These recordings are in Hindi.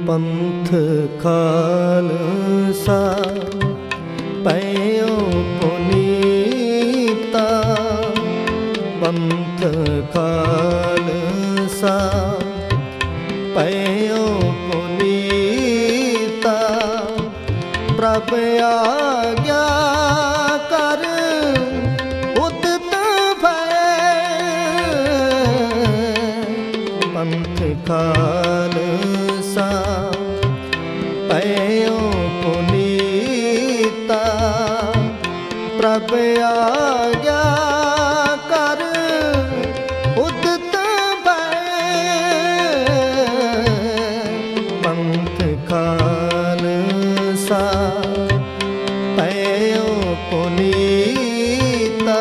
पंथ खालसा पयो पुनीता, पंथ खालसा पयो पुनीता, प्रभ आज्ञा कर उदित भय, पंथ खालसा पयो पुनीता, प्रभ आज्ञा कर उदित भय, पंथ खालसा पयो पुनीता।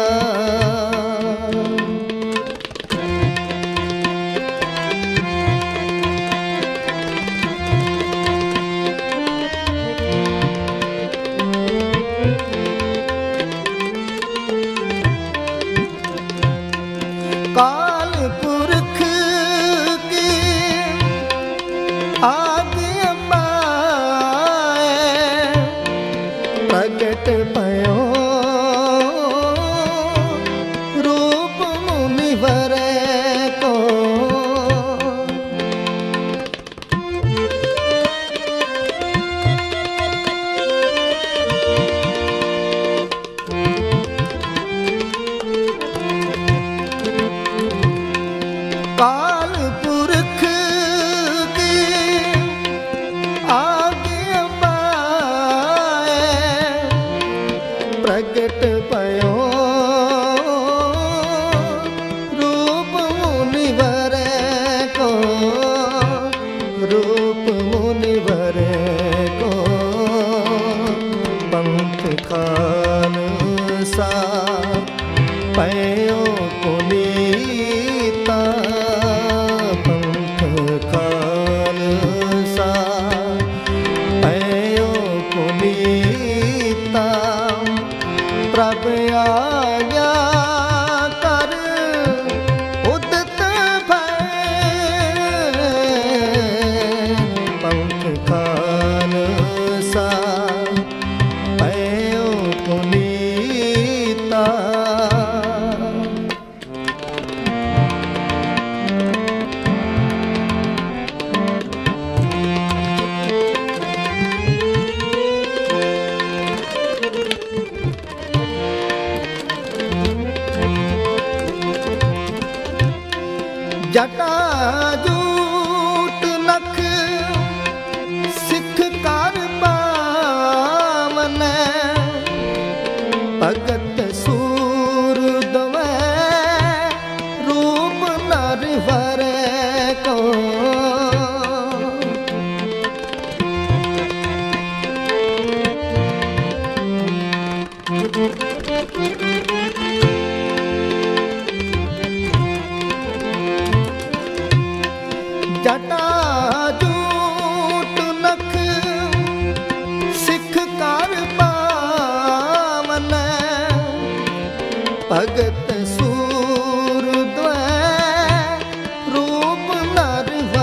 काल पुरख की आज्ञा पाए, प्रगट भयो रूप मुनिवर को, काल पुरख की आज्ञा पाए, प्रगट भयो रूप मुनिवर को, रूप मुनिवर को, पंथ खालसा पयो पुनीता, खालसा पयो पुनीता, प्रभ आज्ञा कर उदित भय, पंथ खालसा पयो पुनीता। जटा जूट नख सिख कर पावन, भगत सूर दवै रूप नरवर को, जटा जूट नख सिख कर पावन, भगत सूर द्वै रूप नर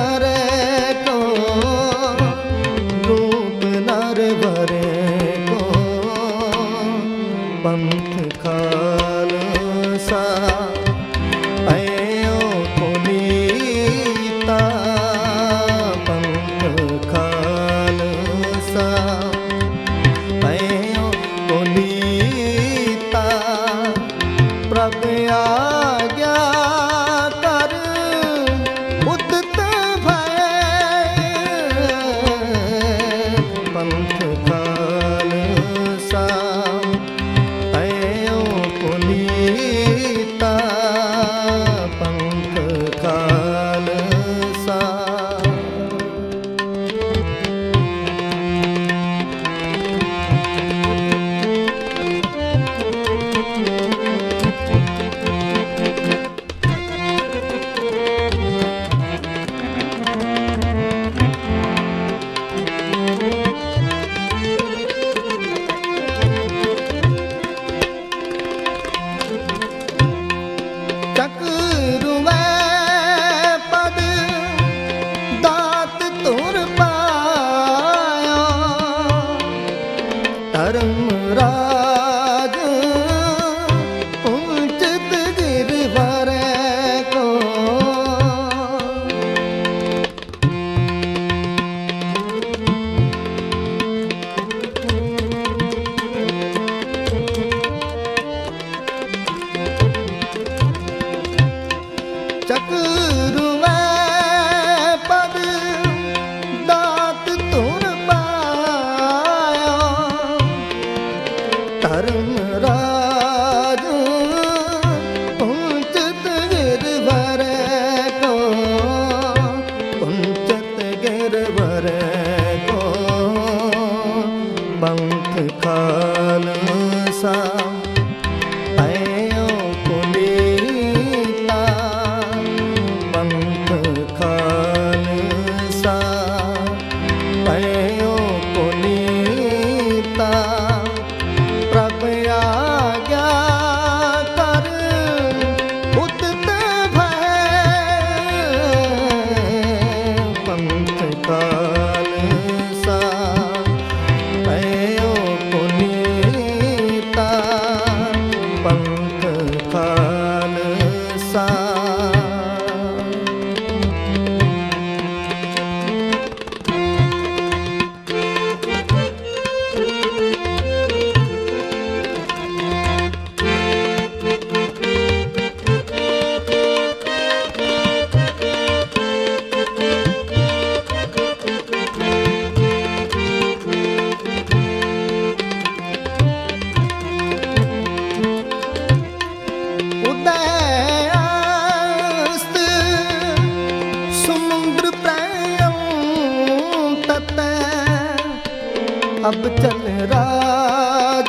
अब चल राज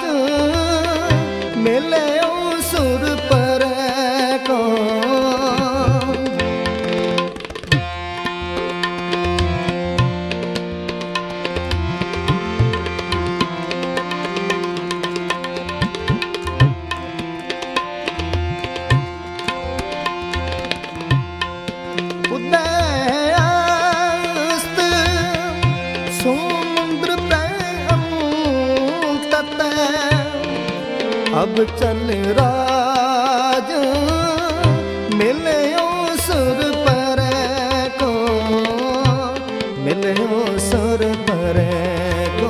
मिले सुर पर को। उदयास्त समुद्र तत अब चल राज मिले सुर पर को, मिले सुर पर को।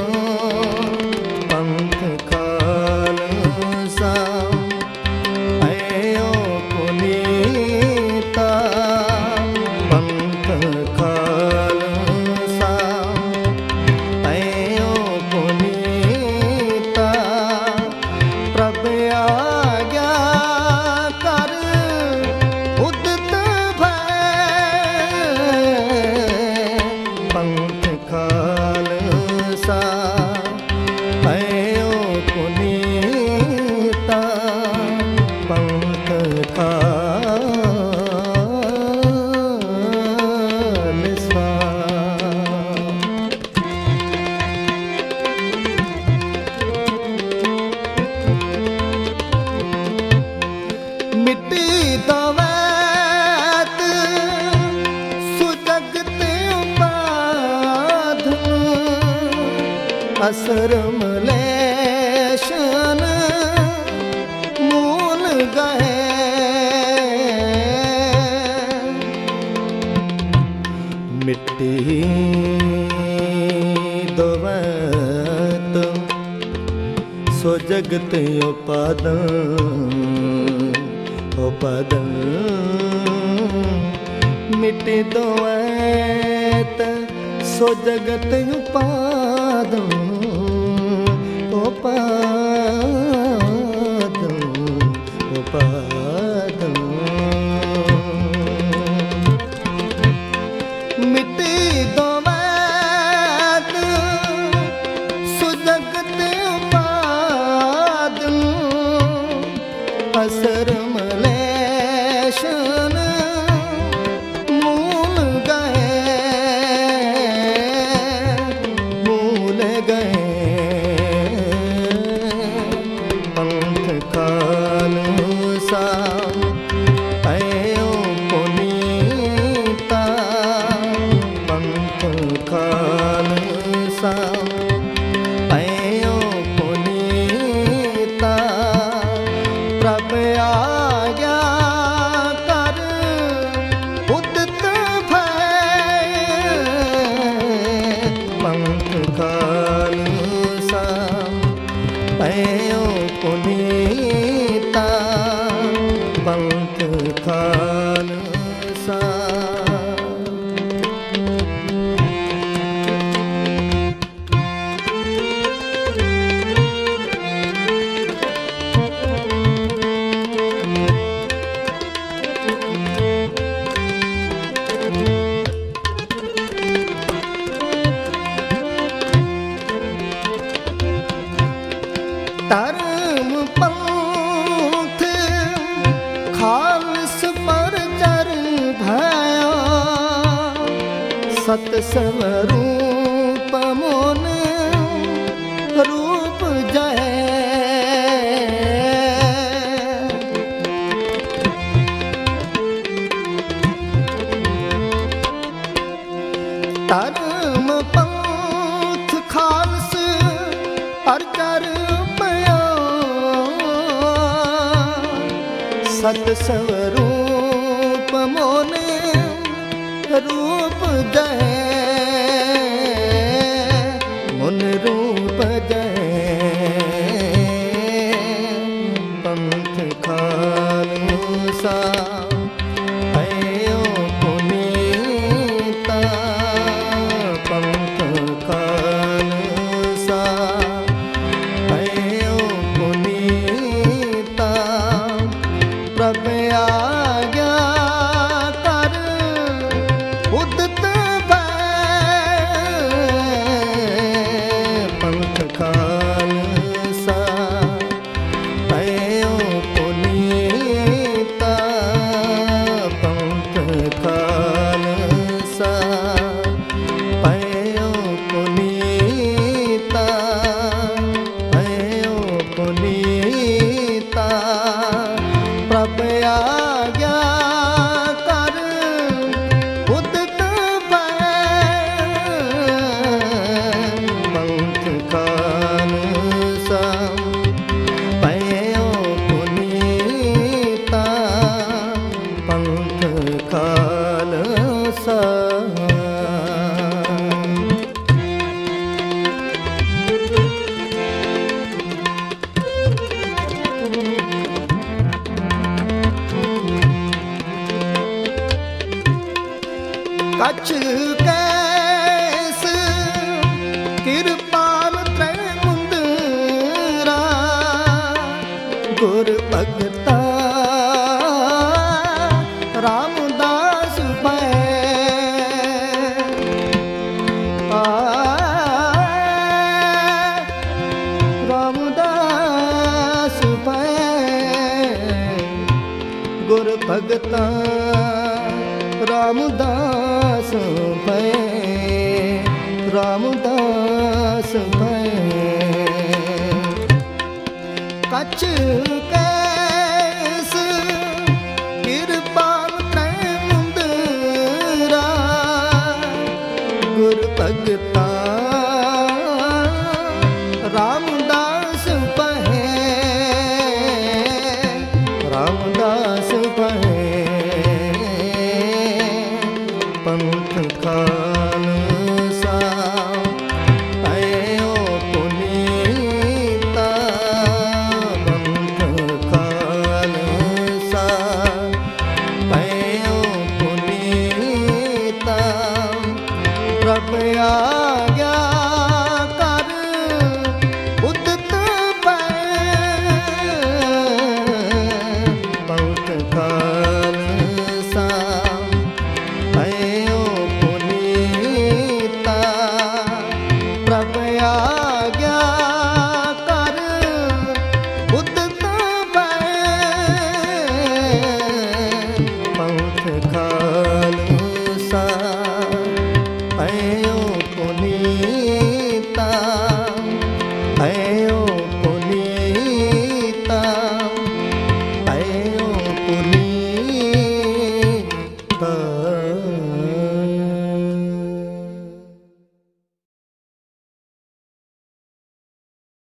पंथ खालसा आयो पुनीता, पंथ खालसा आयो पुनीता। प्रभ आज्ञा कर उदित भय, पंथ खालसा आयो पुनीता, पंथ खालसा। मिट्टी दवैत सुजगत उपाधन, असर मलेशन मूल गए। मिट्टी दवैत सो जगत उपादन, उपादन मिट्टी द्वैत सो जगत उपादन, उपादन उपादन। मिट्टी द्वैत सो जगत उपादन, असर मलेशन मूल गए, मूल गए। पंथ खालसा आयो पुनीता, पंथ खालसा आयो पुनीता। प्रभ आज्ञा कर उदित भय, पंथ खालसा आयो पुनीता, पंथ खालसा। धर्म पंथ खालस पर चर भया, सत स्वरूप मोन रूप जय। धर्म पंथ खालस पर चर सत स्वरूप मोन रूप जय, मुन रूप जय। पंथ खालसा आयो पुनीता, पंथ खालसा आयो पुनीता। प्रभ आज्ञा कर उदित भय, ਖਾਲਸਾ। कछ कैस किरपाल त्रै मुंदरा, गुर भगता रामदास पै। रामदास पै गुर भगता रामदास पै, रामदास पै। कछ